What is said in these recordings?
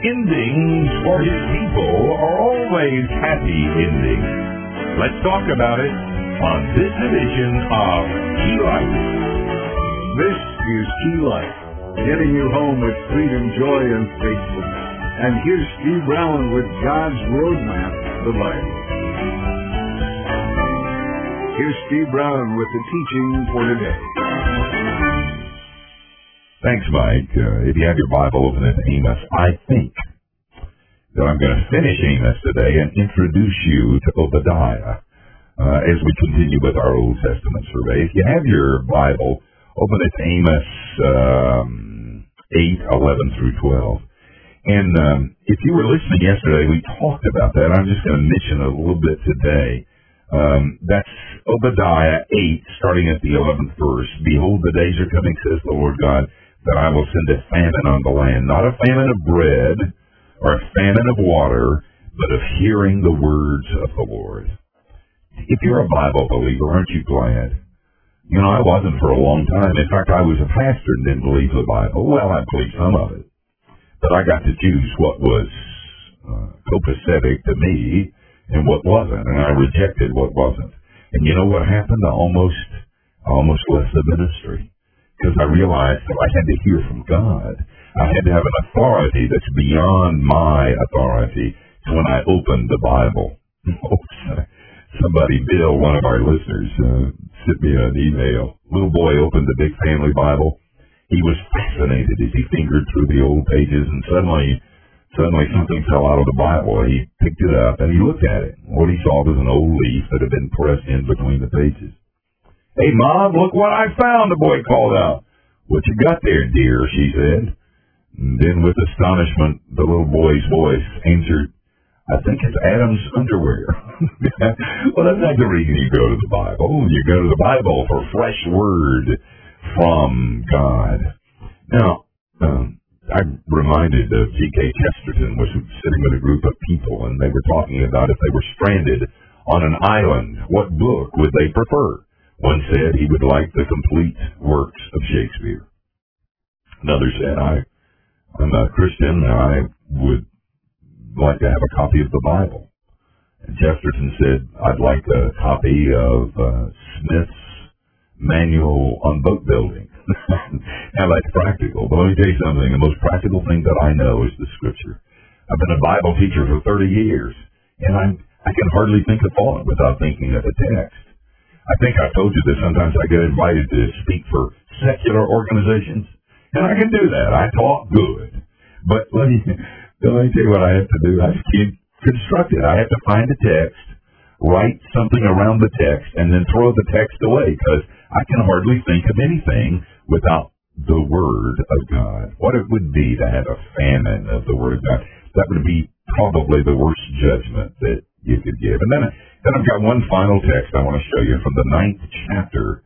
endings for his people are always happy endings. Let's talk about it on this edition of Key Life. This is Key Life, getting you home with freedom, joy, and faithfulness. And here's Steve Brown with God's Roadmap, the Bible. Here's Steve Brown with the teaching for today. Thanks, Mike. If you have your Bible, open it to Amos. I think that I'm going to finish Amos today and introduce you to Obadiah as we continue with our Old Testament survey. If you have your Bible, open it to Amos 8:11 through 12. And if you were listening yesterday, we talked about that. I'm just going to mention it a little bit today. That's Obadiah 8, starting at the 11th verse. Behold, the days are coming, says the Lord God, that I will send a famine on the land, not a famine of bread or a famine of water, but of hearing the words of the Lord. If you're a Bible believer, aren't you glad? You know, I wasn't for a long time. In fact, I was a pastor and didn't believe the Bible. Well, I believed some of it. But I got to choose what was copacetic to me and what wasn't, and I rejected what wasn't. And you know what happened? I almost left the ministry. Because I realized that I had to hear from God. I had to have an authority that's beyond my authority. So when I opened the Bible, somebody, Bill, one of our listeners, sent me an email. Little boy opened the Big Family Bible. He was fascinated as he fingered through the old pages, and suddenly something fell out of the Bible. He picked it up and he looked at it. What he saw was an old leaf that had been pressed in between the pages. Hey, Mom, look what I found, the boy called out. What you got there, dear, she said. And then with astonishment, the little boy's voice answered, I think it's Adam's underwear. Well, that's not the reason you go to the Bible. You go to the Bible for fresh word from God. Now, I'm reminded of G.K. Chesterton was sitting with a group of people, and they were talking about if they were stranded on an island, what book would they prefer? One said he would like the complete works of Shakespeare. Another said, I'm a Christian, and I would like to have a copy of the Bible. And Chesterton said, I'd like a copy of Smith's Manual on Boat Building. Now that's practical. But let me tell you something. The most practical thing that I know is the Scripture. I've been a Bible teacher for 30 years, and I can hardly think of thought without thinking of a text. I think I told you that sometimes I get invited to speak for secular organizations, and I can do that. I talk good. But let me tell you what I have to do. I have to construct it. I have to find a text, write something around the text, and then throw the text away, because I can hardly think of anything without the Word of God. What it would be to have a famine of the Word of God, that would be probably the worst judgment that you could give. And then I've got one final text I want to show you from the 9th chapter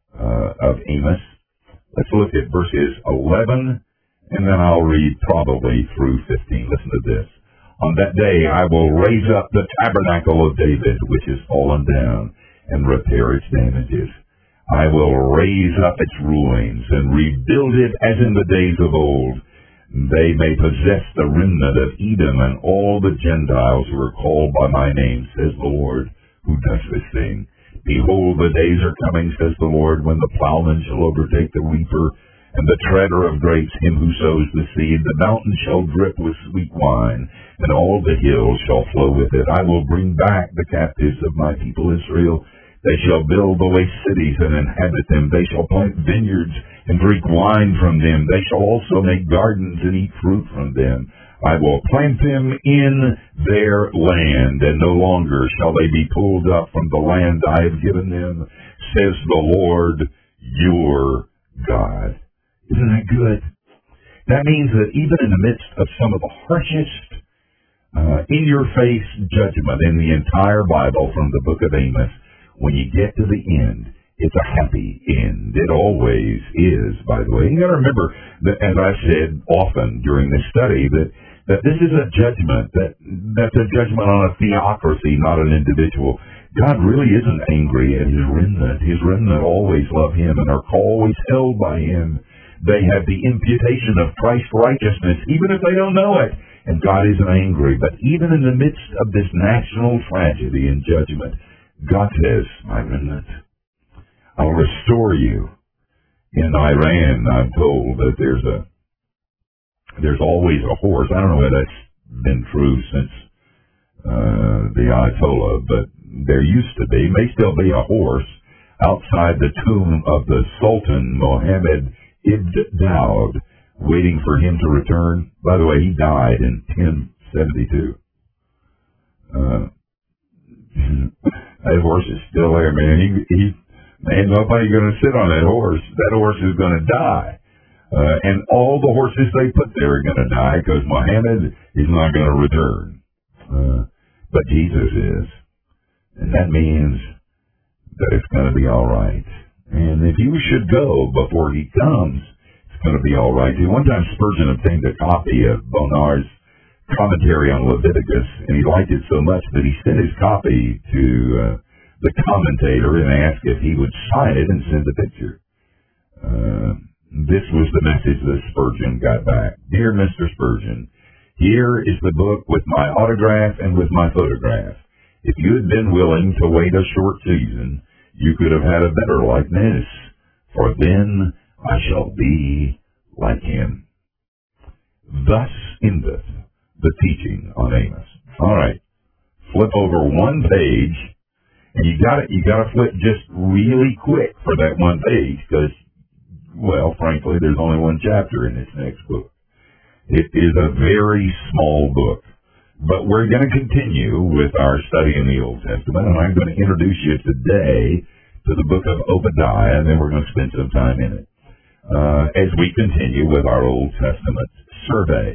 of Amos. Let's look at verses 11, and then I'll read probably through 15. Listen to this. On that day I will raise up the tabernacle of David, which is fallen down, and repair its damages. I will raise up its ruins and rebuild it as in the days of old. They may possess the remnant of Edom and all the Gentiles who are called by my name, says the Lord, who does this thing. Behold, the days are coming, says the Lord, when the plowman shall overtake the reaper, and the treader of grapes him who sows the seed. The mountain shall drip with sweet wine, and all the hills shall flow with it. I will bring back the captives of my people Israel. They shall build the waste cities and inhabit them. They shall plant vineyards and drink wine from them. They shall also make gardens and eat fruit from them. I will plant them in their land, and no longer shall they be pulled up from the land I have given them, says the Lord your God. Isn't that good? That means that even in the midst of some of the harshest, in-your-face judgment in the entire Bible from the book of Amos, when you get to the end, it's a happy end. It always is, by the way. You got to remember that, as I've said often during this study, that this is a judgment, that's a judgment on a theocracy, not an individual. God really isn't angry at his remnant. His remnant always love him and are always held by him. They have the imputation of Christ's righteousness, even if they don't know it. And God isn't angry. But even in the midst of this national tragedy and judgment, God says, my remnant, I'll restore you. In Iran, I'm told that there's always a horse. I don't know whether that's been true since the Ayatollah, but there used to be, may still be, a horse outside the tomb of the Sultan Mohammed Ibn Daud, waiting for him to return. By the way, he died in 1072. That horse is still there, man. Man, nobody's going to sit on that horse. That horse is going to die. And all the horses they put there are going to die because Muhammad is not going to return. But Jesus is. And that means that it's going to be all right. And if you should go before he comes, it's going to be all right. One time Spurgeon obtained a copy of Bonar's commentary on Leviticus, and he liked it so much that he sent his copy to the commentator and asked if he would sign it and send a picture. This was the message that Spurgeon got back. Dear Mr. Spurgeon, here is the book with my autograph and with my photograph. If you had been willing to wait a short season, you could have had a better likeness, for then I shall be like him. Thus endeth the teaching on Amos. All right, flip over one page, and you got to flip just really quick for that one page, because, well, frankly, there's only one chapter in this next book. It is a very small book. But we're going to continue with our study in the Old Testament, and I'm going to introduce you today to the book of Obadiah, and then we're going to spend some time in it as we continue with our Old Testament survey.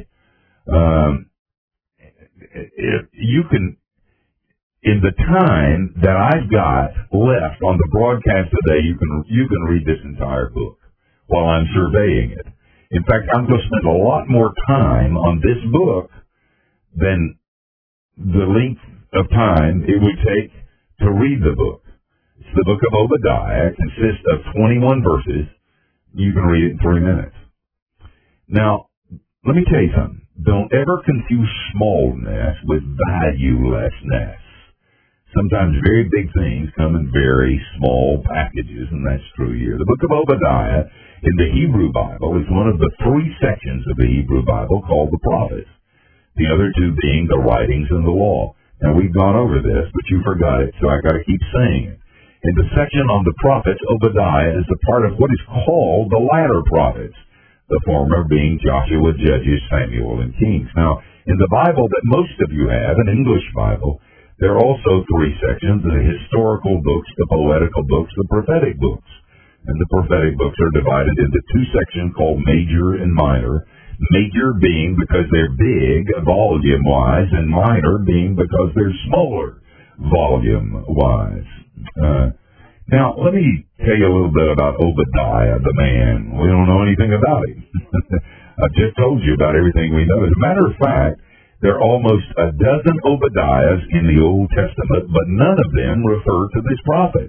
You can, in the time that I've got left on the broadcast today, you can read this entire book while I'm surveying it. In fact, I'm going to spend a lot more time on this book than the length of time it would take to read the book. It's the book of Obadiah. It consists of 21 verses. You can read it in 3 minutes. Now, let me tell you something. Don't ever confuse smallness with valuelessness. Sometimes very big things come in very small packages, and that's true here. The book of Obadiah in the Hebrew Bible is one of the 3 sections of the Hebrew Bible called the prophets. The other 2 being the writings and the law. Now, we've gone over this, but you forgot it, so I got to keep saying it. In the section on the prophets, Obadiah is a part of what is called the latter prophets, the former being Joshua, Judges, Samuel, and Kings. Now, in the Bible that most of you have, an English Bible, there are also 3 sections: the historical books, the poetical books, the prophetic books. And the prophetic books are divided into 2 sections called major and minor. Major being because they're big volume-wise, and minor being because they're smaller volume-wise. Now, let me tell you a little bit about Obadiah, the man. We don't know anything about him. I've just told you about everything we know. As a matter of fact, there are almost a dozen Obadiahs in the Old Testament, but none of them refer to this prophet.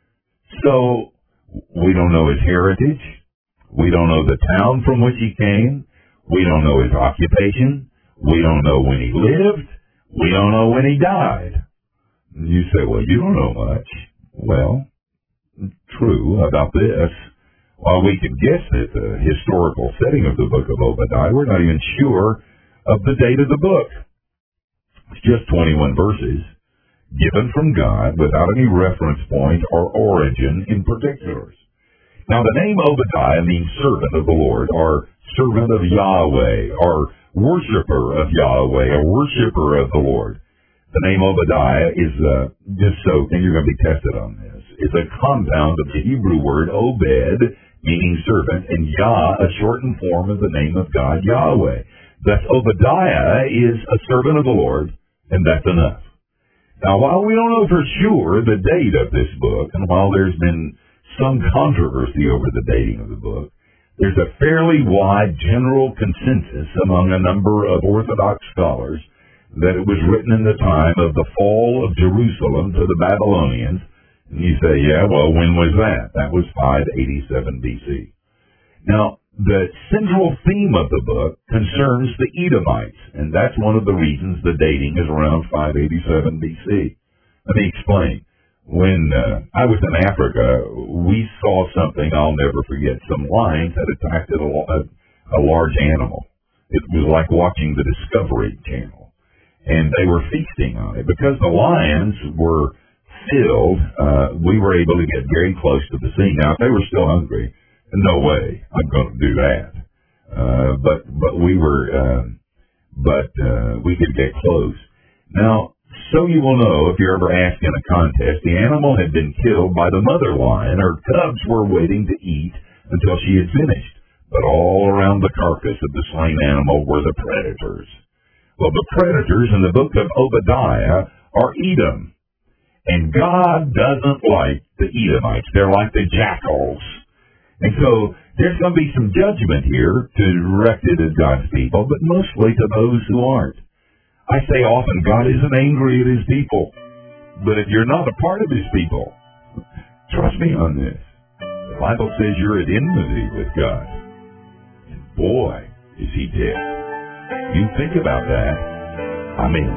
So, we don't know his heritage. We don't know the town from which he came. We don't know his occupation. We don't know when he lived. We don't know when he died. You say, well, you don't know much. Well, true about this. While we can guess at the historical setting of the book of Obadiah, we're not even sure of the date of the book. It's just 21 verses given from God without any reference point or origin in particulars. Now, the name Obadiah means servant of the Lord, or servant of Yahweh, or worshiper of Yahweh, or worshiper of the Lord. The name Obadiah is, just so, and you're going to be tested on this, is a compound of the Hebrew word Obed, meaning servant, and Yah, a shortened form of the name of God, Yahweh. Thus, Obadiah is a servant of the Lord, and that's enough. Now, while we don't know for sure the date of this book, and while there's been some controversy over the dating of the book, there's a fairly wide general consensus among a number of Orthodox scholars that it was written in the time of the fall of Jerusalem to the Babylonians. And you say, yeah, well, when was that? That was 587 BC. Now, the central theme of the book concerns the Edomites, and that's one of the reasons the dating is around 587 BC. Let me explain. When I was in Africa, we saw something I'll never forget. Some lions had attacked a large animal. It was like watching the Discovery Channel, and they were feasting on it. Because the lions were filled, we were able to get very close to the scene. Now, if they were still hungry, no way I'm going to do that. But we could get close. Now, so you will know, if you're ever asked in a contest, the animal had been killed by the mother lion. Her cubs were waiting to eat until she had finished. But all around the carcass of the slain animal were the predators. Well, the predators in the book of Obadiah are Edom. And God doesn't like the Edomites. They're like the jackals. And so there's going to be some judgment here directed at God's people, but mostly to those who aren't. I say often, God isn't angry at his people. But if you're not a part of his people, trust me on this. The Bible says you're at enmity with God. And boy, is he dead. You think about that. I mean,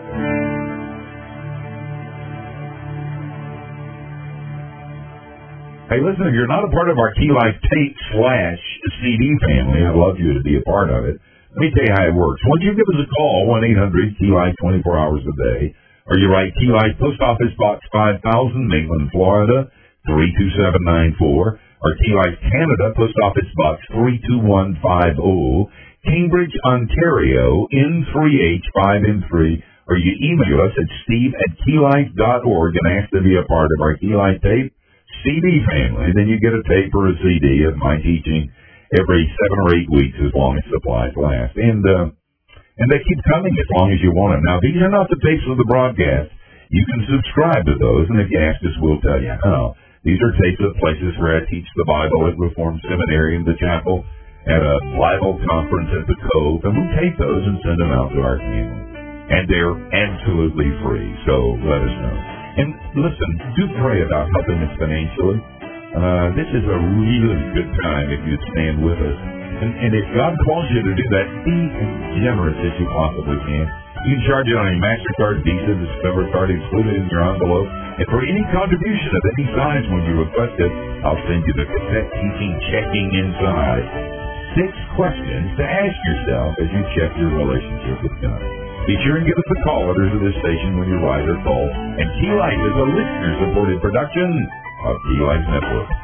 hey, listen, if you're not a part of our Key Life tape / CD family, I'd love you to be a part of it. Let me tell you how it works. Once you give us a call, 1-800-KEY-LIFE, 24 hours a day, or you write Key Life, Post Office Box 5000, Maitland, Florida, 32794, or Key Life Canada, Post Office Box 32150, Cambridge, Ontario, N3H5M3, or you email us at steve@keylife.org and ask to be a part of our Key Life tape CD family. Then you get a tape or a CD of my teaching every 7 or 8 weeks as long as supplies last. And they keep coming as long as you want them. Now, these are not the tapes of the broadcast. You can subscribe to those, and if you ask us, we'll tell you how. These are tapes of places where I teach the Bible at Reformed Seminary in the chapel, at a Bible conference at the Cove, and we tape those and send them out to our community. And they're absolutely free, so let us know. And listen, do pray about helping us financially. This is a really good time if you'd stand with us. And if God calls you to do that, be as generous as you possibly can. You can charge it on a MasterCard, Visa, Discover card included in your envelope. And for any contribution of any size when you request it, I'll send you the cassette teaching Checking Inside. 6 questions to ask yourself as you check your relationship with God. Be sure and give us a call. Others of this station when you ride or call. And Key Life is a listener-supported production of Key Life Network.